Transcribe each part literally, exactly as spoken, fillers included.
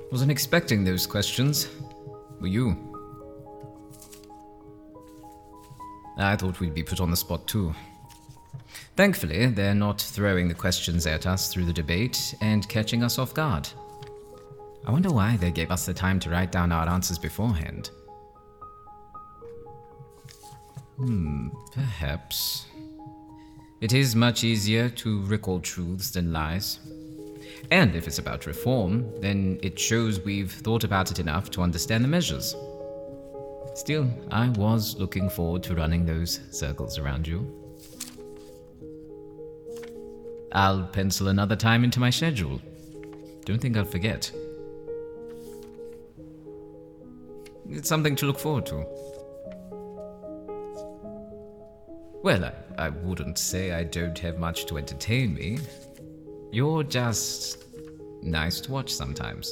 Wasn't expecting those questions. Were you? I thought we'd be put on the spot too. Thankfully, they're not throwing the questions at us through the debate and catching us off guard. I wonder why they gave us the time to write down our answers beforehand. Hmm, perhaps. It is much easier to recall truths than lies. And if it's about reform, then it shows we've thought about it enough to understand the measures. Still, I was looking forward to running those circles around you. I'll pencil another time into my schedule. Don't think I'll forget. It's something to look forward to. Well, I, I wouldn't say I don't have much to entertain me. You're just nice to watch sometimes.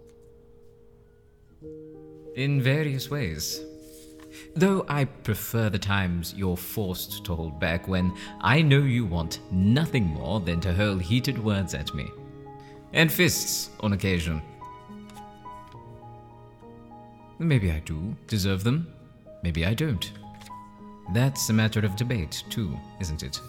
In various ways. Though I prefer the times you're forced to hold back when I know you want nothing more than to hurl heated words at me. And fists, on occasion. Maybe I do deserve them. Maybe I don't. That's a matter of debate, too, isn't it?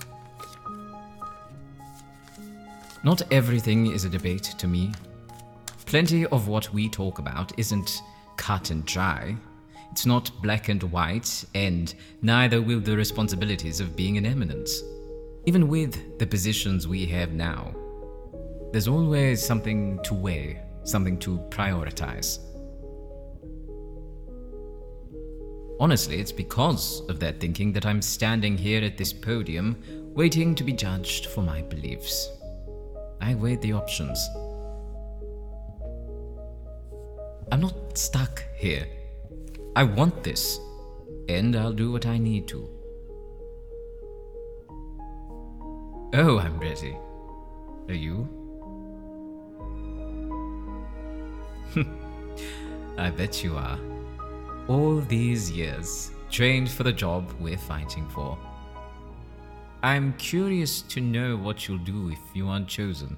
Not everything is a debate to me. Plenty of what we talk about isn't cut and dry. It's not black and white, and neither will the responsibilities of being an eminence. Even with the positions we have now, there's always something to weigh, something to prioritize. Honestly, it's because of that thinking that I'm standing here at this podium, waiting to be judged for my beliefs. I weighed the options. I'm not stuck here. I want this, and I'll do what I need to. Oh, I'm ready. Are you? I bet you are. All these years, trained for the job we're fighting for. I'm curious to know what you'll do if you aren't chosen.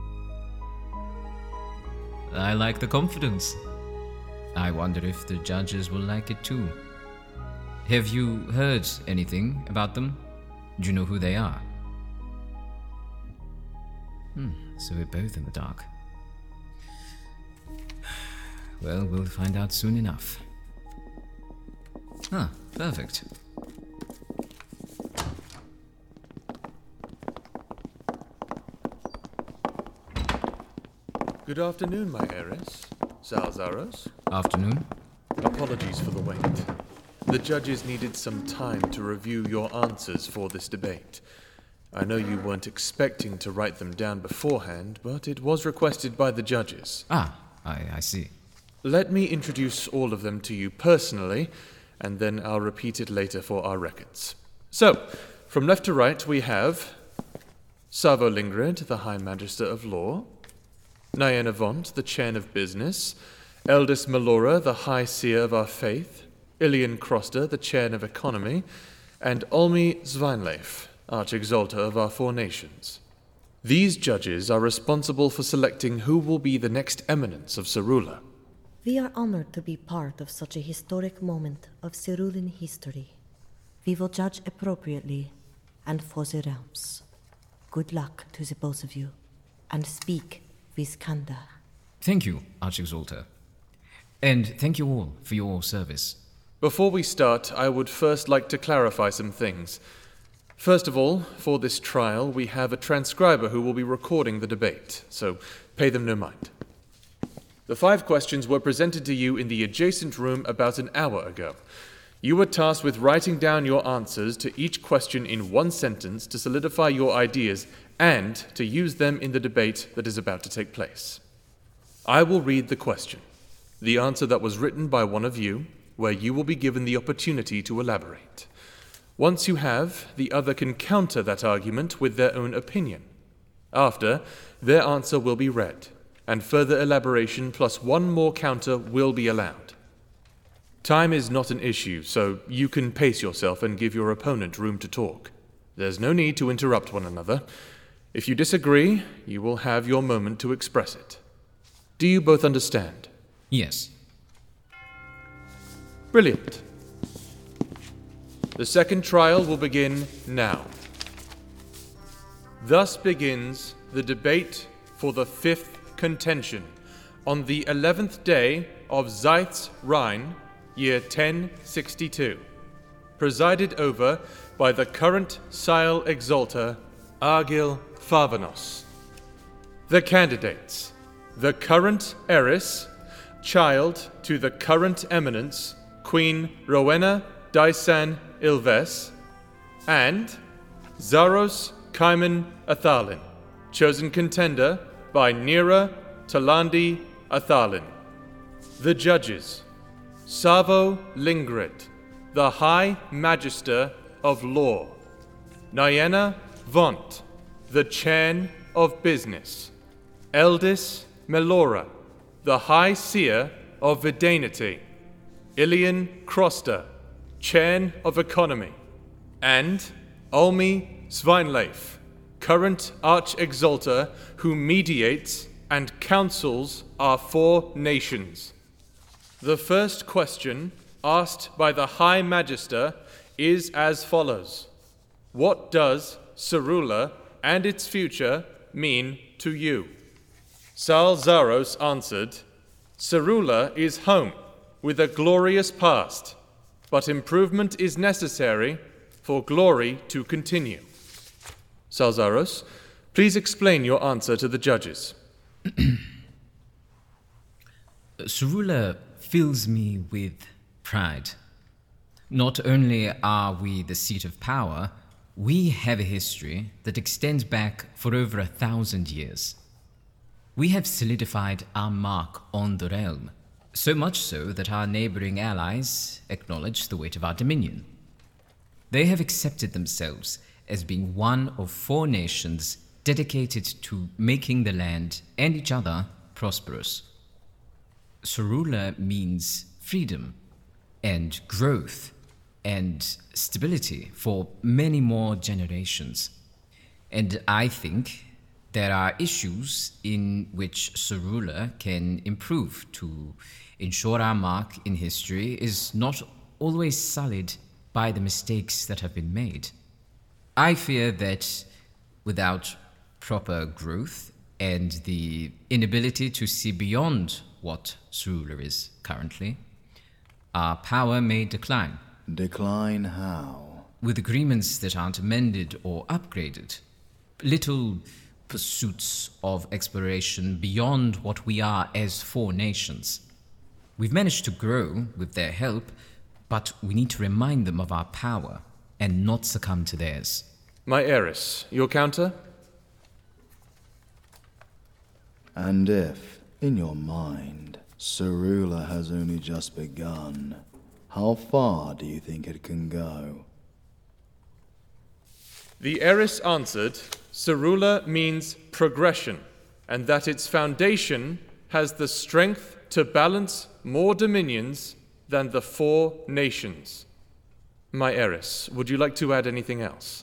I like the confidence. I wonder if the judges will like it too. Have you heard anything about them? Do you know who they are? Hmm, so we're both in the dark. Well, we'll find out soon enough. Ah, perfect. Good afternoon, my heiress. Salzaros. Afternoon. Apologies for the wait. The judges needed some time to review your answers for this debate. I know you weren't expecting to write them down beforehand, but it was requested by the judges. Ah, I, I see. Let me introduce all of them to you personally, and then I'll repeat it later for our records. So, from left to right, we have Savo Lingrid, the High Magister of Law, Nyan Avant, the Chain of Business, Eldest Melora, the High Seer of our Faith, Ilian Kroster, the Chain of Economy, and Olmi Zwijnleif, Arch-Exalter of our Four Nations. These judges are responsible for selecting who will be the next eminence of Cerula. We are honored to be part of such a historic moment of Cerulean history. We will judge appropriately and for the realms. Good luck to the both of you, and speak with candor. Thank you, Arch-Exalter. And thank you all for your service. Before we start, I would first like to clarify some things. First of all, for this trial, we have a transcriber who will be recording the debate, so pay them no mind. The five questions were presented to you in the adjacent room about an hour ago. You were tasked with writing down your answers to each question in one sentence to solidify your ideas and to use them in the debate that is about to take place. I will read the question, the answer that was written by one of you, where you will be given the opportunity to elaborate. Once you have, the other can counter that argument with their own opinion. After, their answer will be read, and further elaboration plus one more counter will be allowed. Time is not an issue, so you can pace yourself and give your opponent room to talk. There's no need to interrupt one another. If you disagree, you will have your moment to express it. Do you both understand? Yes. Brilliant. The second trial will begin now. Thus begins the debate for the fifth contention on the eleventh day of Zeith's Rhine, year ten sixty-two, presided over by the current Sile Exalter, Argil Farvanos. The candidates: the current heiress, child to the current eminence, Queen Rowena Dysan Ilves, and Zaros Kaiman Athalin, chosen contender by Nira Talandi Athalin. The judges: Savo Lingrid, the High Magister of Law; Nyena Vont, the Chan of Business; Eldis Melora, the High Seer of Vidanity; Ilian Kroster, Chan of Economy; and Ulmi Sveinleif, current Arch-Exalter who mediates and counsels our four nations. The first question asked by the High Magister is as follows: what does Cerula and its future mean to you? Sal Zaros answered, Cerula is home with a glorious past, but improvement is necessary for glory to continue. Sal Zaros, please explain your answer to the judges. Cerula fills me with pride. Not only are we the seat of power, we have a history that extends back for over a thousand years. We have solidified our mark on the realm, so much so that our neighboring allies acknowledge the weight of our dominion. They have accepted themselves as being one of four nations dedicated to making the land and each other prosperous. Cerula means freedom and growth and stability for many more generations. And I think there are issues in which Cerula can improve to ensure our mark in history is not always sullied by the mistakes that have been made. I fear that without proper growth and the inability to see beyond what Cerula is currently, our power may decline. Decline how? With agreements that aren't amended or upgraded. Little pursuits of exploration beyond what we are as four nations. We've managed to grow with their help, but we need to remind them of our power and not succumb to theirs. My heiress, your counter? And if, in your mind, Cerula has only just begun, how far do you think it can go? The heiress answered, Cerula means progression, and that its foundation has the strength to balance more dominions than the four nations. My heiress, would you like to add anything else?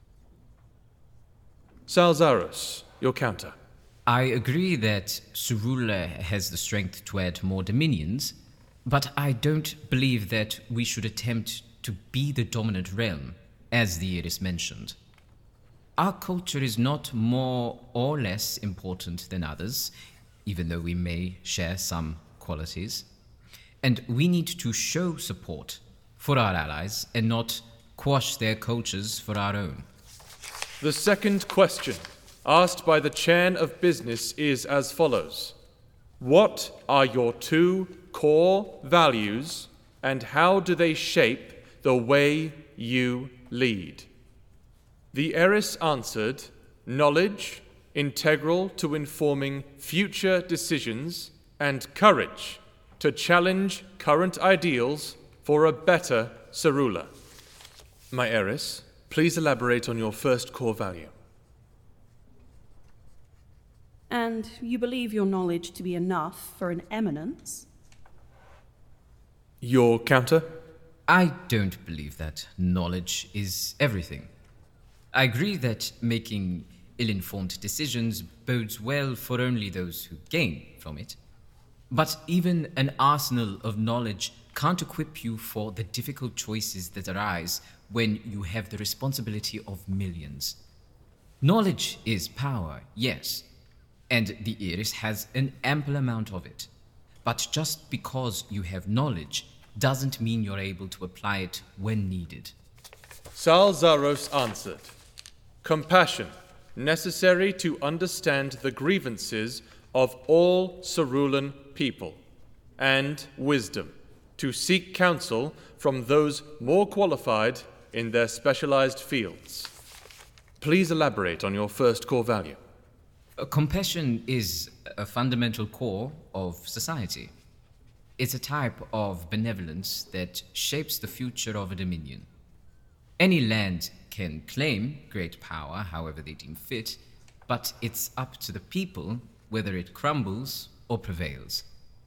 Sal Zaros, your counter. I agree that Cerula has the strength to add more dominions, but I don't believe that we should attempt to be the dominant realm, as the Iris mentioned. Our culture is not more or less important than others, even though we may share some qualities. And we need to show support for our allies and not quash their cultures for our own. The second question, asked by the Chan of Business, is as follows. What are your two core values, and how do they shape the way you lead? The heiress answered, knowledge, integral to informing future decisions, and courage, to challenge current ideals for a better Cerula. My heiress, please elaborate on your first core value. And you believe your knowledge to be enough for an eminence? Your counter? I don't believe that knowledge is everything. I agree that making ill-informed decisions bodes well for only those who gain from it. But even an arsenal of knowledge can't equip you for the difficult choices that arise when you have the responsibility of millions. Knowledge is power, yes, and the Iris has an ample amount of it. But just because you have knowledge doesn't mean you're able to apply it when needed. Sal Zaros answered, "Compassion, necessary to understand the grievances of all Cerulean people, and wisdom, to seek counsel from those more qualified in their specialized fields." Please elaborate on your first core value. Uh, Compassion is a fundamental core of society. It's a type of benevolence that shapes the future of a dominion. Any land can claim great power however they deem fit, but it's up to the people whether it crumbles or prevails.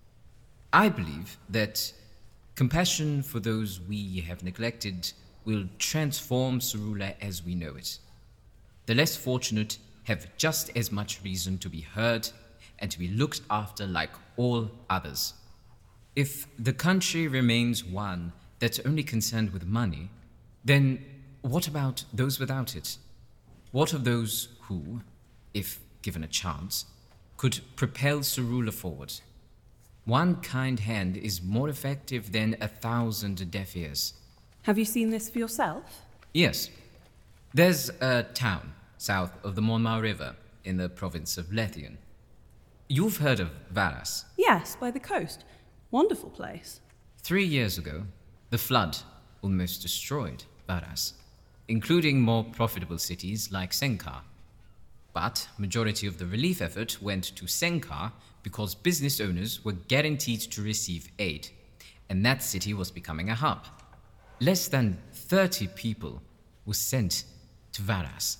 I believe that compassion for those we have neglected will transform Cerula as we know it. The less fortunate have just as much reason to be heard and to be looked after like all others. If the country remains one that's only concerned with money, then what about those without it? What of those who, if given a chance, could propel Cerula forward? One kind hand is more effective than a thousand deaf ears. Have you seen this for yourself? Yes. There's a town south of the Monmouth River in the province of Lethian. You've heard of Varas. Yes, by the coast. Wonderful place. Three years ago, the flood almost destroyed Varas, including more profitable cities like Senkar. But majority of the relief effort went to Senkar because business owners were guaranteed to receive aid, and that city was becoming a hub. Less than thirty people were sent to Varas.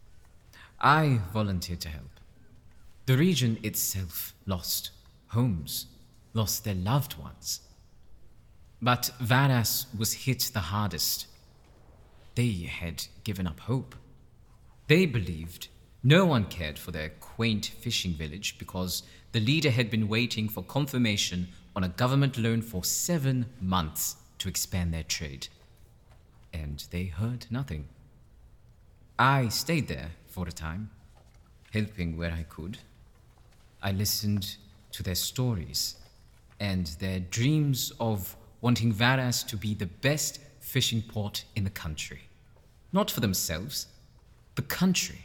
I volunteered to help. The region itself lost homes, lost their loved ones. But Varas was hit the hardest. They had given up hope. They believed no one cared for their quaint fishing village because the leader had been waiting for confirmation on a government loan for seven months to expand their trade. And they heard nothing. I stayed there for a time, helping where I could. I listened to their stories and their dreams of wanting Varas to be the best fishing port in the country. Not for themselves, the country.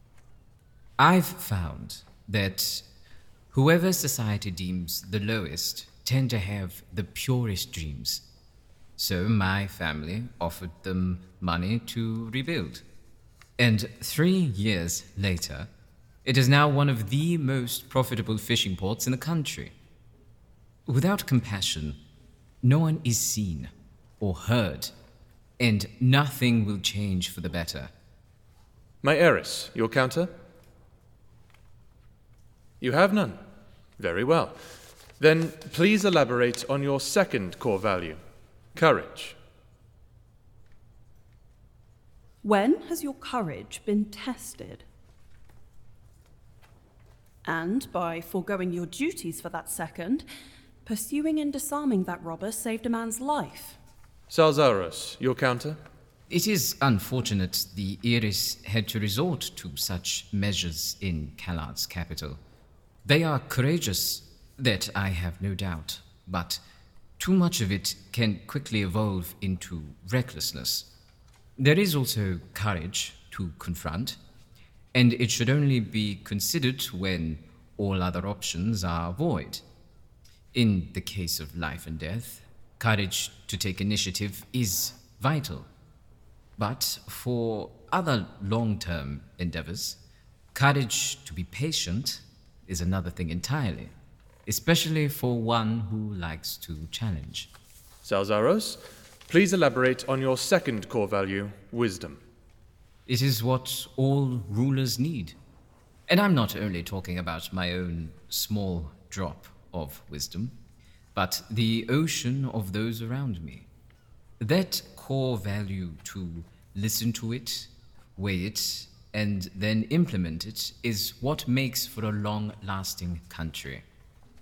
I've found that whoever society deems the lowest tend to have the purest dreams. So my family offered them money to rebuild. And three years later, it is now one of the most profitable fishing ports in the country. Without compassion, no one is seen or heard, and nothing will change for the better. My heiress, your counter? You have none. Very well. Then please elaborate on your second core value, courage. When has your courage been tested? And by foregoing your duties for that second, pursuing and disarming that robber saved a man's life. Sal Zaros, your counter? It is unfortunate the Iris had to resort to such measures in Callard's capital. They are courageous, that I have no doubt, but too much of it can quickly evolve into recklessness. There is also courage to confront, and it should only be considered when all other options are void. In the case of life and death, courage to take initiative is vital. But for other long-term endeavors, courage to be patient is another thing entirely, especially for one who likes to challenge. Sal Zaros, please elaborate on your second core value, wisdom. It is what all rulers need. And I'm not only talking about my own small drop of wisdom, but the ocean of those around me. That core value to listen to it, weigh it, and then implement it is what makes for a long-lasting country.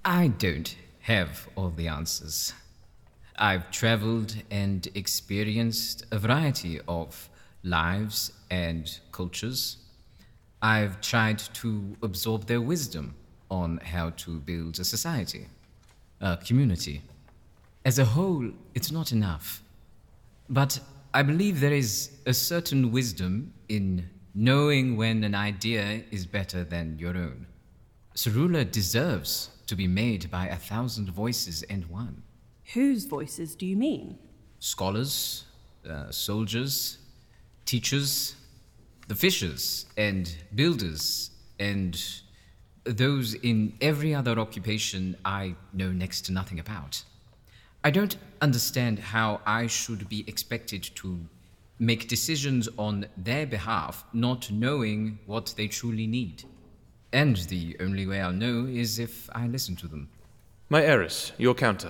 I don't have all the answers. I've traveled and experienced a variety of lives and cultures. I've tried to absorb their wisdom on how to build a society, a community. As a whole, it's not enough. But I believe there is a certain wisdom in knowing when an idea is better than your own. Sarula deserves to be made by a thousand voices and one. Whose voices do you mean? Scholars, uh, soldiers, teachers, the fishers and builders, and those in every other occupation I know next to nothing about. I don't understand how I should be expected to make decisions on their behalf, not knowing what they truly need. And the only way I'll know is if I listen to them. My heiress, your counter.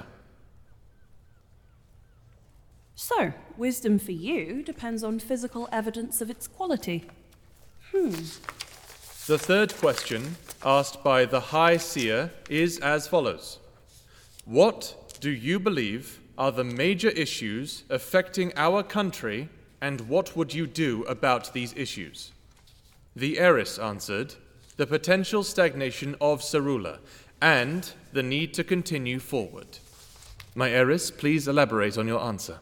So, wisdom for you depends on physical evidence of its quality. Hmm. The third question, asked by the High Seer, is as follows. What do you believe are the major issues affecting our country, and what would you do about these issues? The heiress answered, the potential stagnation of Sarula, and the need to continue forward. My heiress, please elaborate on your answer.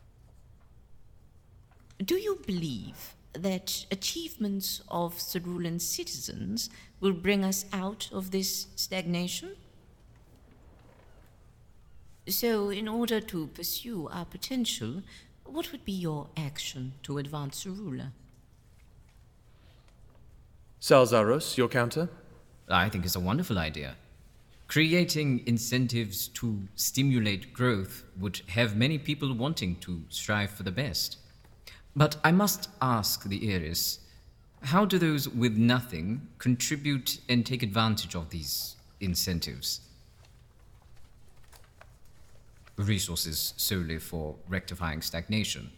Do you believe that achievements of Sarulan citizens will bring us out of this stagnation? So, in order to pursue our potential, what would be your action to advance Sarula? Salzaros, your counter? I think it's a wonderful idea. Creating incentives to stimulate growth would have many people wanting to strive for the best. But I must ask the heiress, how do those with nothing contribute and take advantage of these incentives? Resources solely for rectifying stagnation.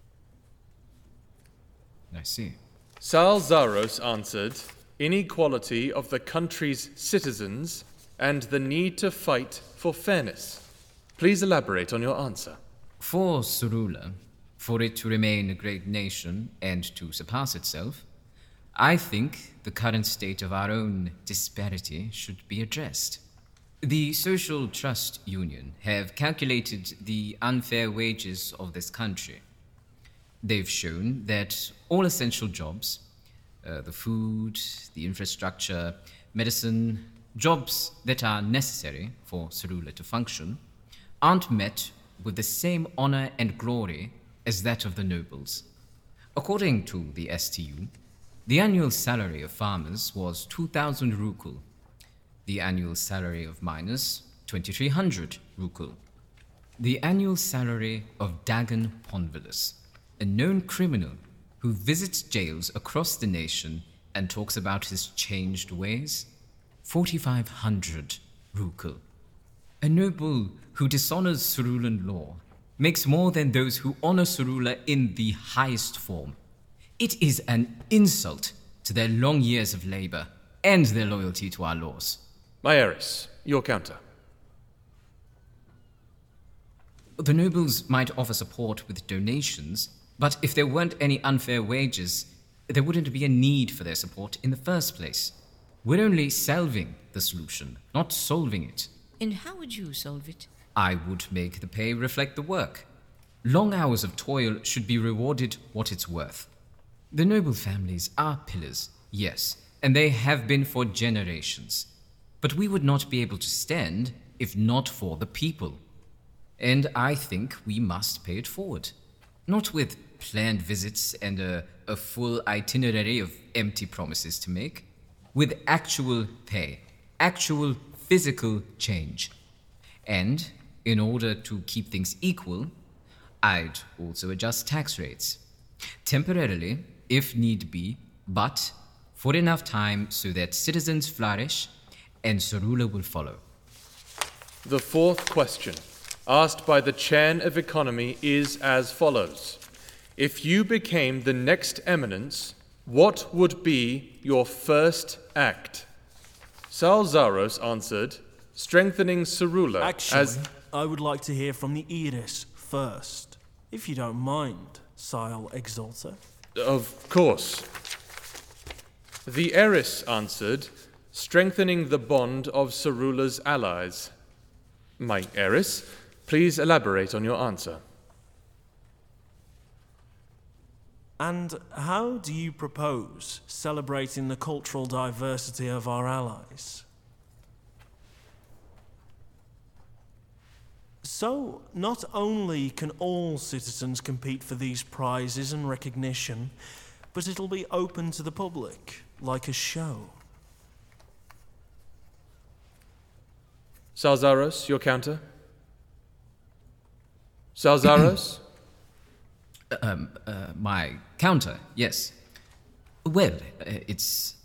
I see. Salzaros answered, inequality of the country's citizens and the need to fight for fairness. Please elaborate on your answer. For Sarula, for it to remain a great nation and to surpass itself, I think the current state of our own disparity should be addressed. The Social Trust Union have calculated the unfair wages of this country. They've shown that all essential jobs, uh, the food, the infrastructure, medicine, jobs that are necessary for Sarula to function, aren't met with the same honor and glory as that of the nobles. According to the S T U, the annual salary of farmers was two thousand rukul, the annual salary of miners, twenty-three hundred rukul, the annual salary of Dagon Ponvilus, a known criminal who visits jails across the nation and talks about his changed ways, forty-five hundred rukul. A noble who dishonors Sarulan law makes more than those who honor Sarula in the highest form. It is an insult to their long years of labor and their loyalty to our laws. My heiress, your counter. The nobles might offer support with donations, but if there weren't any unfair wages, there wouldn't be a need for their support in the first place. We're only salving the solution, not solving it. And how would you solve it? I would make the pay reflect the work. Long hours of toil should be rewarded what it's worth. The noble families are pillars, yes, and they have been for generations. But we would not be able to stand if not for the people. And I think we must pay it forward. Not with planned visits and a, a full itinerary of empty promises to make. With actual pay, actual physical change. And in order to keep things equal, I'd also adjust tax rates. Temporarily, if need be, but for enough time so that citizens flourish and Sarula will follow. The fourth question, asked by the Chan of Economy, is as follows. If you became the next eminence, what would be your first act? Salzaros answered, strengthening Cerula Actually, as... I would like to hear from the Iris first, if you don't mind, Sile Exalter. Of course. The Eris answered, strengthening the bond of Cerula's allies. My Eris, please elaborate on your answer. And how do you propose celebrating the cultural diversity of our allies? So, not only can all citizens compete for these prizes and recognition, but it'll be open to the public, like a show. Salzaros, your counter? Salzaros? um, uh, my counter, yes. Well, uh, it's...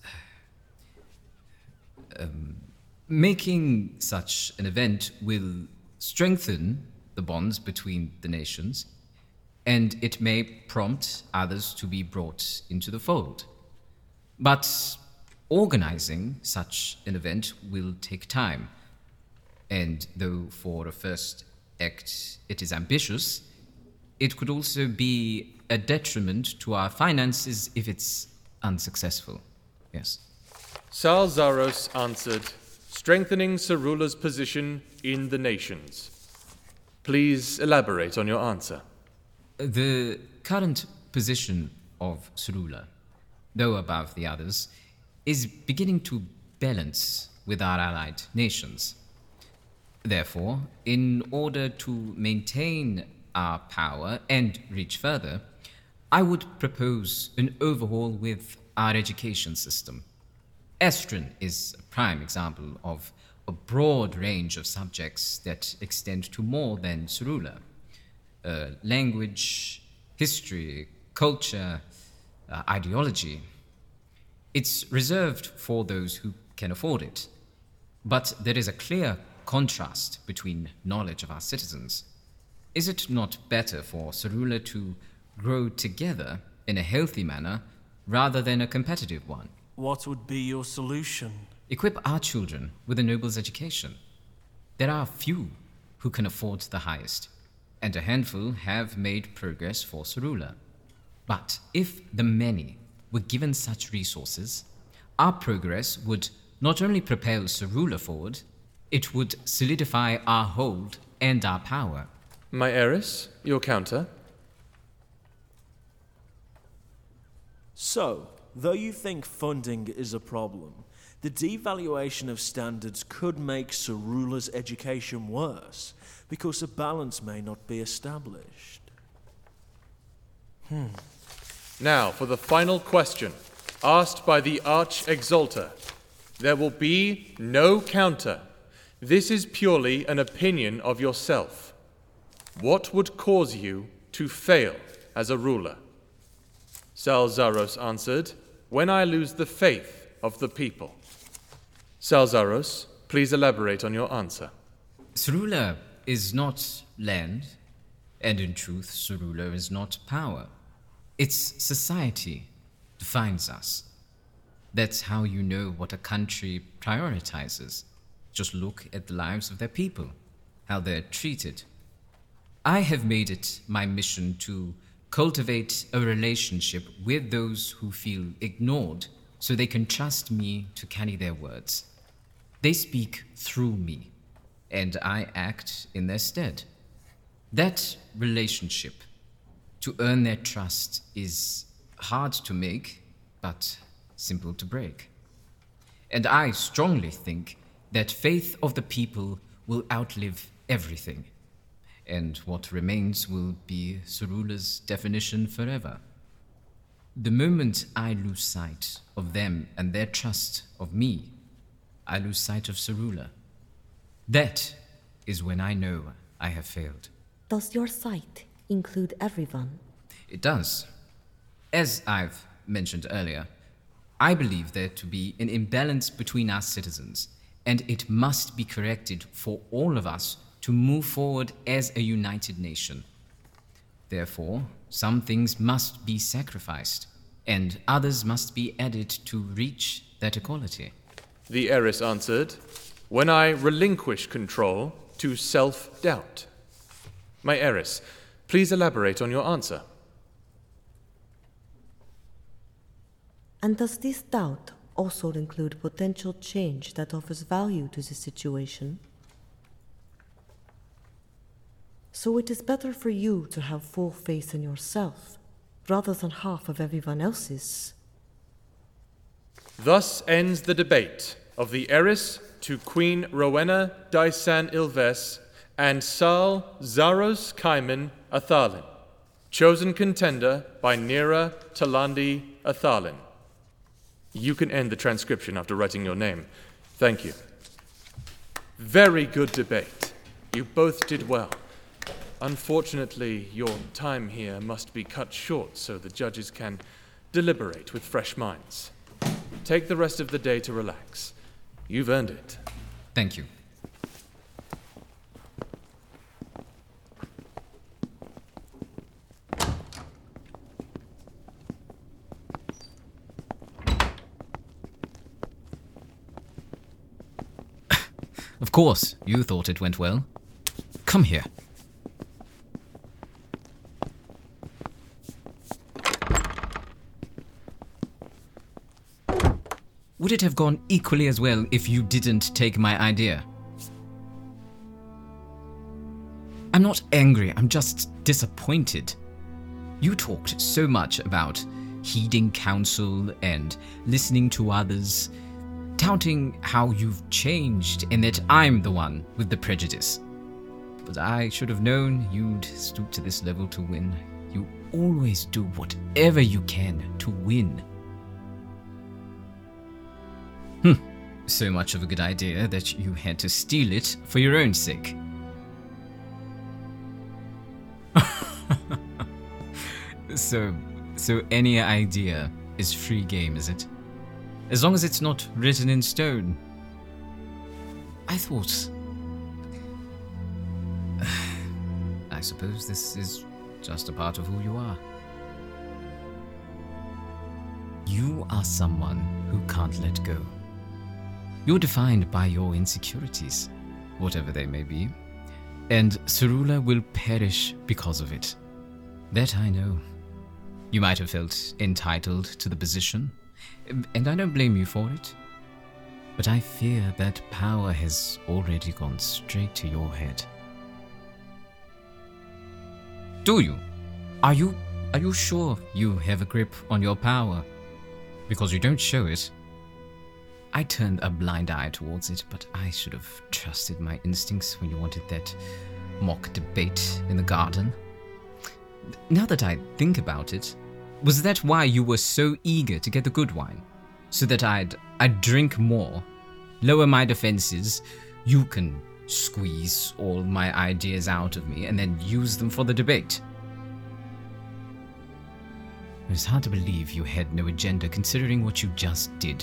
Um, making such an event will strengthen the bonds between the nations, and it may prompt others to be brought into the fold. But organizing such an event will take time, and though for a first act it is ambitious, it could also be a detriment to our finances if it's unsuccessful. Yes. Salzaros answered, strengthening Cerula's position in the nations. Please elaborate on your answer. The current position of Cerula, though above the others, is beginning to balance with our allied nations. Therefore, in order to maintain our power and reach further, I would propose an overhaul with our education system. Estrin is a prime example of a broad range of subjects that extend to more than Cerula. Uh, language, history, culture, uh, ideology. It's reserved for those who can afford it. But there is a clear contrast between knowledge of our citizens. Is it not better for Cerula to grow together in a healthy manner rather than a competitive one? What would be your solution? Equip our children with a noble's education. There are few who can afford the highest, and a handful have made progress for Cerula. But if the many were given such resources, our progress would not only propel Cerula forward, it would solidify our hold and our power. My Eris, your counter? So, though you think funding is a problem, the devaluation of standards could make Cerula's education worse, because a balance may not be established. Hmm. Now, for the final question, asked by the Arch-Exalter. There will be no counter. This is purely an opinion of yourself. What would cause you to fail as a ruler? Salzaros answered, when I lose the faith of the people. Salzaros, please elaborate on your answer. Cerula is not land, and in truth, Cerula is not power. It's society defines us. That's how you know what a country prioritizes. Just look at the lives of their people, how they're treated. I have made it my mission to cultivate a relationship with those who feel ignored so they can trust me to carry their words. They speak through me, and I act in their stead. That relationship, to earn their trust, is hard to make, but simple to break. And I strongly think that faith of the people will outlive everything, and what remains will be Cerula's definition forever. The moment I lose sight of them and their trust of me, I lose sight of Cerula. That is when I know I have failed. Does your sight include everyone? It does. As I've mentioned earlier, I believe there to be an imbalance between our citizens, and it must be corrected for all of us to move forward as a united nation. Therefore, some things must be sacrificed, and others must be added to reach that equality. The Eris answered, when I relinquish control to self-doubt. My Eris, please elaborate on your answer. And does this doubt also include potential change that offers value to the situation? So it is better for you to have full faith in yourself, rather than half of everyone else's. Thus ends the debate of the Eris to Queen Rowena Dysan Ilves and Sal Zaros Kaiman Athalin, chosen contender by Nira Talandi Athalin. You can end the transcription after writing your name. Thank you. Very good debate. You both did well. Unfortunately, your time here must be cut short so the judges can deliberate with fresh minds. Take the rest of the day to relax. You've earned it. Thank you. Of course, you thought it went well. Come here. Would it have gone equally as well if you didn't take my idea? I'm not angry, I'm just disappointed. You talked so much about heeding counsel and listening to others, touting how you've changed and that I'm the one with the prejudice. But I should have known you'd stoop to this level to win. You always do whatever you can to win. Hmm, so much of a good idea that you had to steal it for your own sake. so, so any idea is free game, is it? As long as it's not written in stone. I thought... I suppose this is just a part of who you are. You are someone who can't let go. You're defined by your insecurities, whatever they may be, and Cerula will perish because of it. That I know. You might have felt entitled to the position, and I don't blame you for it. But I fear that power has already gone straight to your head. Do you? Are you, are you sure you have a grip on your power? Because you don't show it. I turned a blind eye towards it, but I should have trusted my instincts when you wanted that mock debate in the garden. Now that I think about it, was that why you were so eager to get the good wine? So that I'd, I'd drink more, lower my defenses, you can squeeze all my ideas out of me and then use them for the debate. It's hard to believe you had no agenda considering what you just did.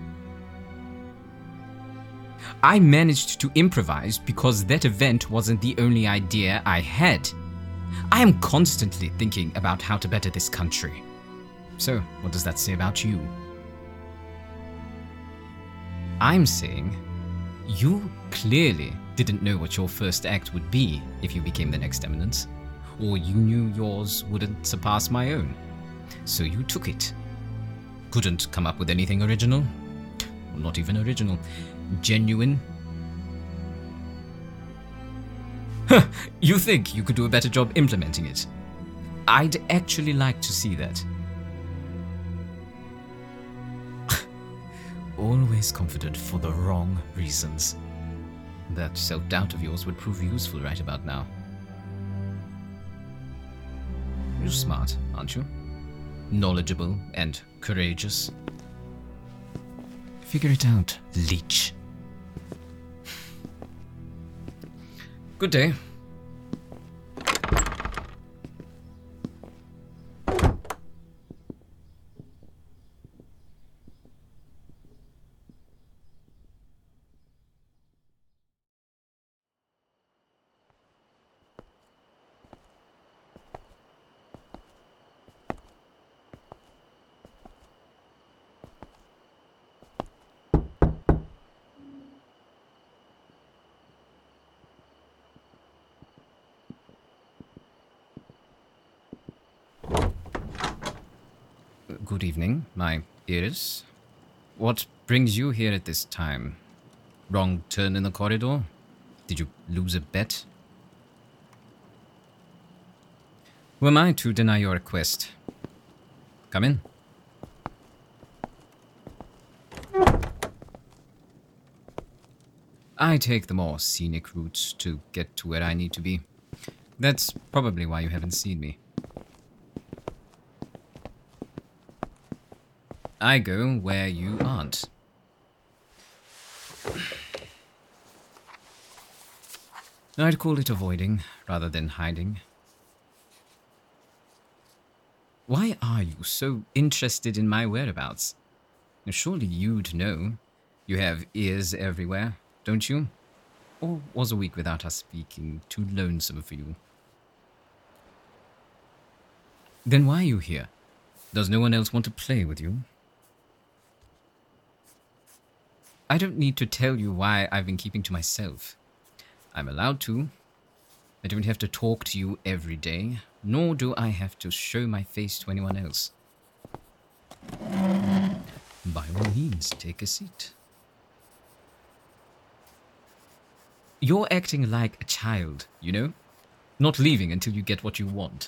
I managed to improvise because that event wasn't the only idea I had. I am constantly thinking about how to better this country. So, what does that say about you? I'm saying, you clearly didn't know what your first act would be if you became the next eminence, or you knew yours wouldn't surpass my own. So you took it. Couldn't come up with anything original. Not even original. Genuine. Huh, you think you could do a better job implementing it? I'd actually like to see that. Always confident for the wrong reasons. That self-doubt of yours would prove useful right about now. You're smart, aren't you? Knowledgeable and courageous. Figure it out, leech. Good day. Good evening, my ears. What brings you here at this time? Wrong turn in the corridor? Did you lose a bet? Who am I to deny your request? Come in. I take the more scenic route to get to where I need to be. That's probably why you haven't seen me. I go where you aren't. I'd call it avoiding rather than hiding. Why are you so interested in my whereabouts? Surely you'd know. You have ears everywhere, don't you? Or was a week without us speaking too lonesome for you? Then why are you here? Does no one else want to play with you? I don't need to tell you why I've been keeping to myself. I'm allowed to. I don't have to talk to you every day, nor do I have to show my face to anyone else. By all means, take a seat. You're acting like a child, you know? Not leaving until you get what you want.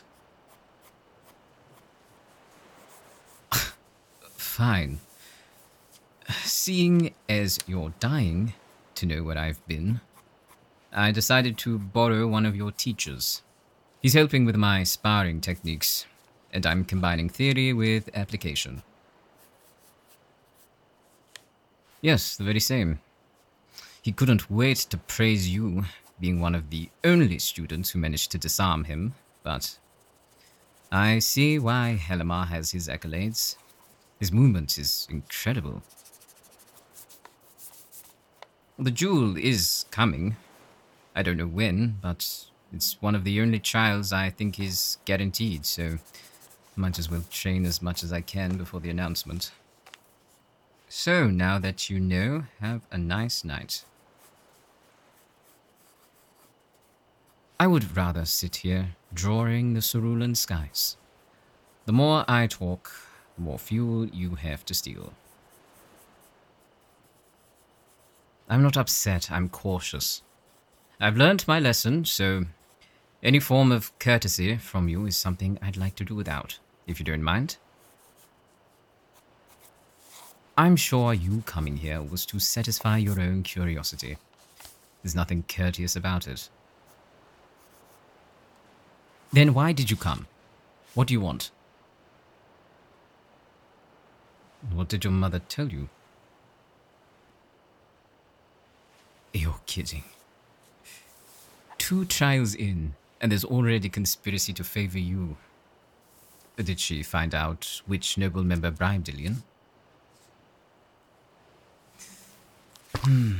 Fine. Seeing as you're dying to know where I've been, I decided to borrow one of your teachers. He's helping with my sparring techniques, and I'm combining theory with application. Yes, the very same. He couldn't wait to praise you, being one of the only students who managed to disarm him, but I see why Helimar has his accolades. His movement is incredible. The jewel is coming. I don't know when, but it's one of the only trials I think is guaranteed, so might as well train as much as I can before the announcement. So, now that you know, have a nice night. I would rather sit here, drawing the cerulean skies. The more I talk, the more fuel you have to steal. I'm not upset, I'm cautious. I've learnt my lesson, so any form of courtesy from you is something I'd like to do without, if you don't mind. I'm sure you coming here was to satisfy your own curiosity. There's nothing courteous about it. Then why did you come? What do you want? What did your mother tell you? You're kidding. Two trials in, and there's already conspiracy to favor you. Did she find out which noble member bribed Dillion? Hmm.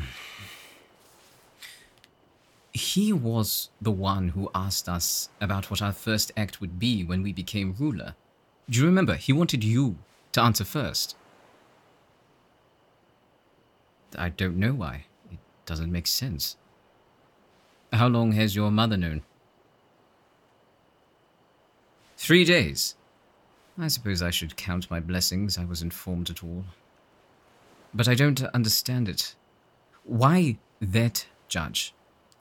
He was the one who asked us about what our first act would be when we became ruler. Do you remember? He wanted you to answer first. I don't know why. It doesn't make sense. How long has your mother known? Three days. I suppose I should count my blessings I was informed at all. But I don't understand it. Why that judge?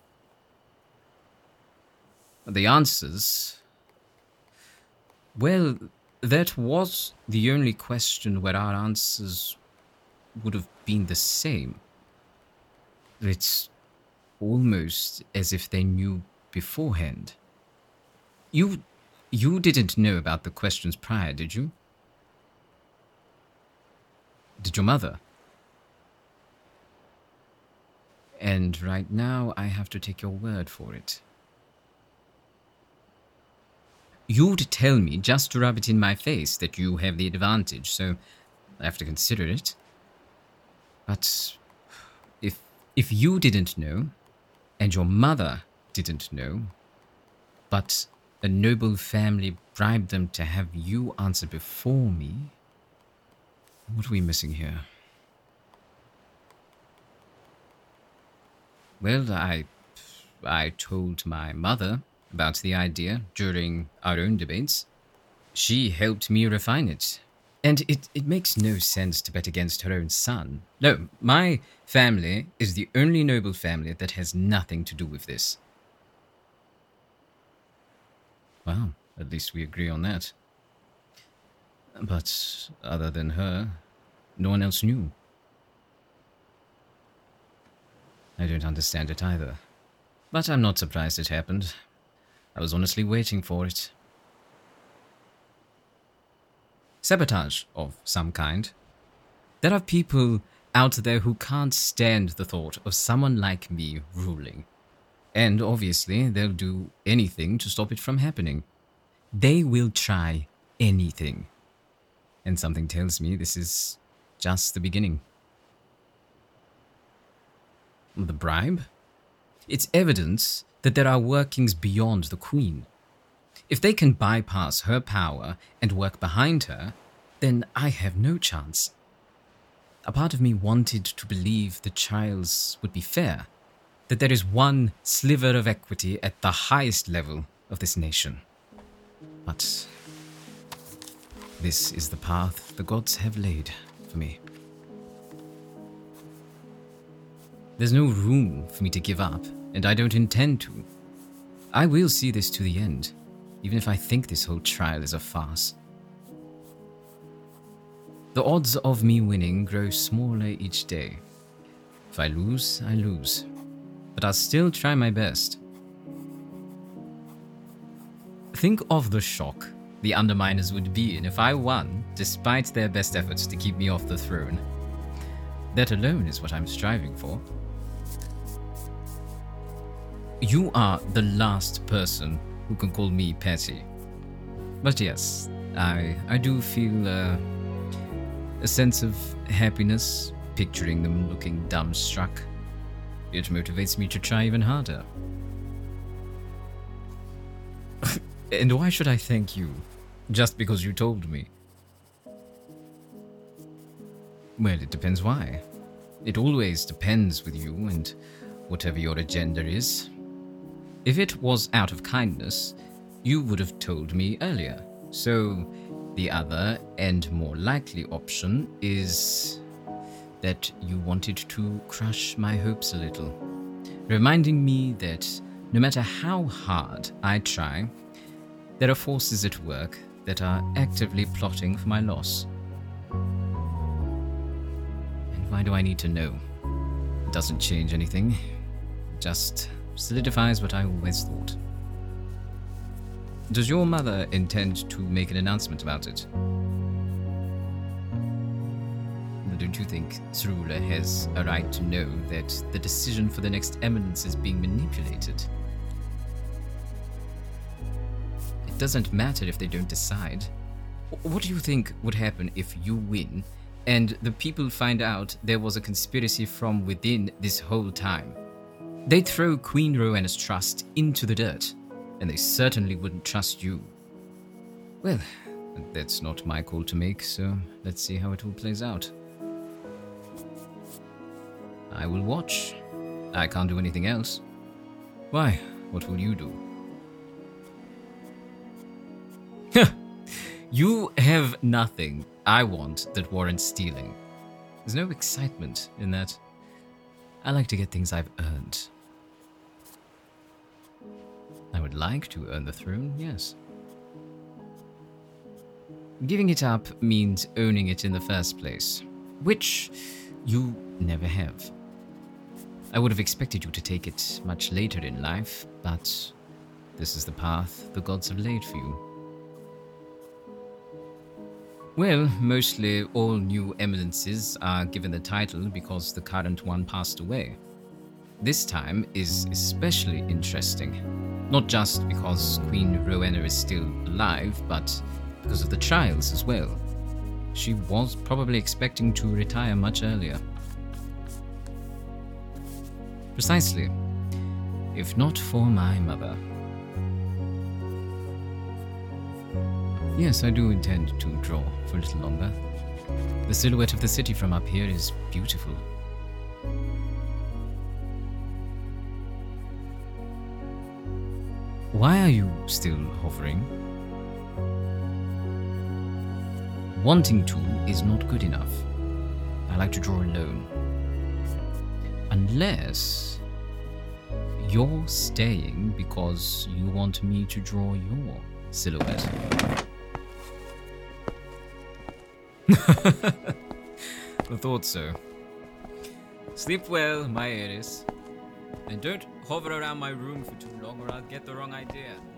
The answers... Well, that was the only question where our answers would have been the same. It's almost as if they knew beforehand. You, you didn't know about the questions prior, did you? Did your mother? And right now, I have to take your word for it. You'd tell me just to rub it in my face that you have the advantage, so I have to consider it. But if if you didn't know, and your mother didn't know, but a noble family bribed them to have you answer before me, what are we missing here? Well, I, I told my mother about the idea during our own debates. She helped me refine it, And it, it makes no sense to bet against her own son. No, my family is the only noble family that has nothing to do with this. Well, at least we agree on that. But other than her, no one else knew. I don't understand it either. But I'm not surprised it happened. I was honestly waiting for it. Sabotage of some kind. There are people out there who can't stand the thought of someone like me ruling. And obviously, they'll do anything to stop it from happening. They will try anything. And something tells me this is just the beginning. The bribe? It's evidence that there are workings beyond the Queen. If they can bypass her power and work behind her, then I have no chance. A part of me wanted to believe the trials would be fair, that there is one sliver of equity at the highest level of this nation. But this is the path the gods have laid for me. There's no room for me to give up, and I don't intend to. I will see this to the end, even if I think this whole trial is a farce. The odds of me winning grow smaller each day. If I lose, I lose. But I'll still try my best. Think of the shock the Underminers would be in if I won, despite their best efforts to keep me off the throne. That alone is what I'm striving for. You are the last person who can call me petty. But yes, I I do feel uh, a sense of happiness picturing them looking dumbstruck. It motivates me to try even harder. And why should I thank you? Just because you told me? Well, it depends why. It always depends with you and whatever your agenda is. If it was out of kindness, you would have told me earlier. So, the other and more likely option is that you wanted to crush my hopes a little, reminding me that no matter how hard I try, there are forces at work that are actively plotting for my loss. And why do I need to know? It doesn't change anything. It just solidifies what I always thought. Does your mother intend to make an announcement about it? Don't you think Cerula has a right to know that the decision for the next eminence is being manipulated? It doesn't matter if they don't decide. What do you think would happen if you win and the people find out there was a conspiracy from within this whole time? They'd throw Queen Rowena's trust into the dirt, and they certainly wouldn't trust you. Well, that's not my call to make, so let's see how it all plays out. I will watch. I can't do anything else. Why? What will you do? You have nothing I want that warrants stealing. There's no excitement in that. I like to get things I've earned. I would like to earn the throne, yes. Giving it up means owning it in the first place, which you never have. I would have expected you to take it much later in life, but this is the path the gods have laid for you. Well, mostly all new eminences are given the title because the current one passed away. This time is especially interesting, not just because Queen Rowena is still alive, but because of the trials as well. She was probably expecting to retire much earlier. Precisely. If not for my mother. Yes, I do intend to draw for a little longer. The silhouette of the city from up here is beautiful. Why are you still hovering? wanting to is not good enough. I like to draw alone. Unless you're staying because you want me to draw your silhouette. I thought so. Sleep well, my Eris. And don't hover around my room for too long or I'll get the wrong idea.